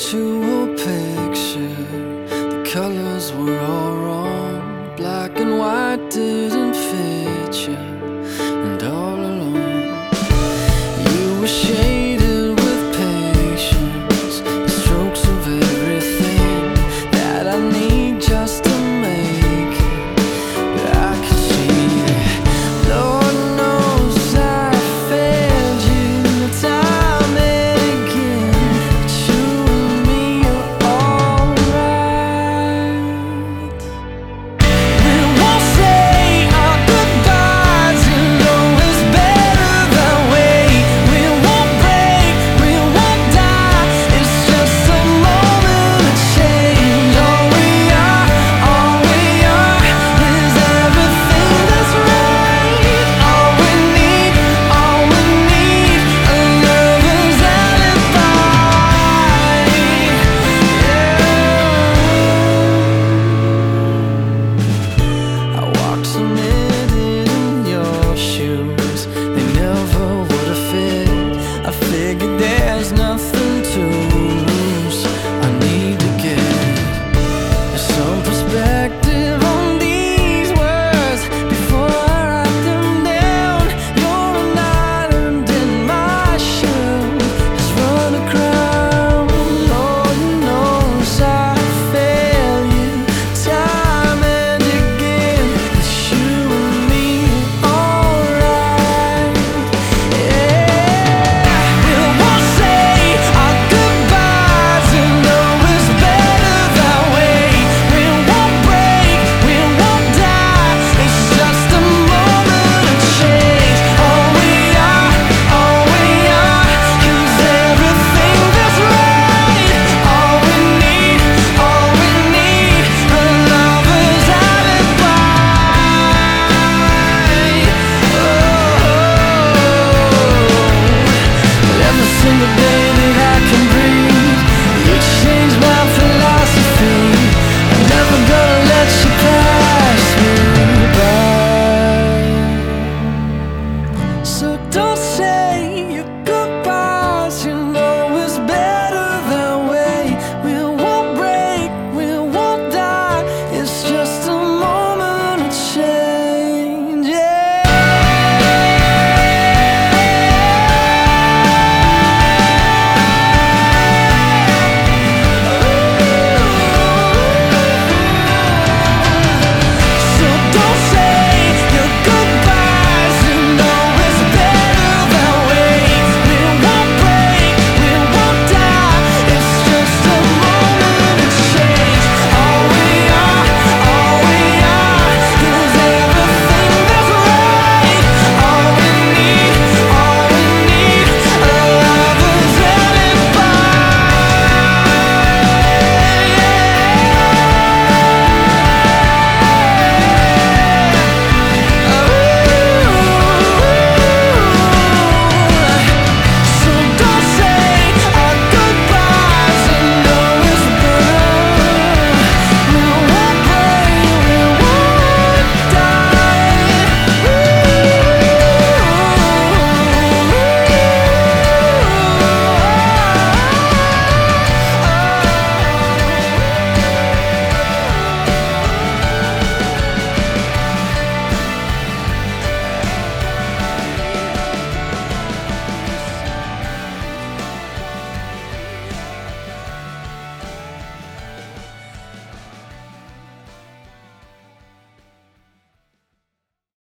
to a picture. The colors were all wrong. Black and white didn't fit you. And all alone you were shaded with patience, the strokes of everything that I need just to make it. But I can see that, Lord knows I failed you time and again. But you and me are alright. We won't say our goodbyes, you know it's better that way. We won't break, we won't die, it's just a moment of change. All we are is everything that's right. All we need, are lovers alibi. I walked a minute in your shoes, they never would have fit. I figured there's nothing to lose. I need to get some perspective on these words before I write them down. You're an island in my shoes, just run a crown. Lord knows I fail you time and again. But you and me are alright. Yeah, we won't say our goodbyes, you know it's better that way. We won't break, we won't die, it's just a moment of change. All we are is everything that's right. All we need, a lover's alibi. Every single day that I can breathe, you change my philosophy. I'm never gonna let you pass me by. So don't say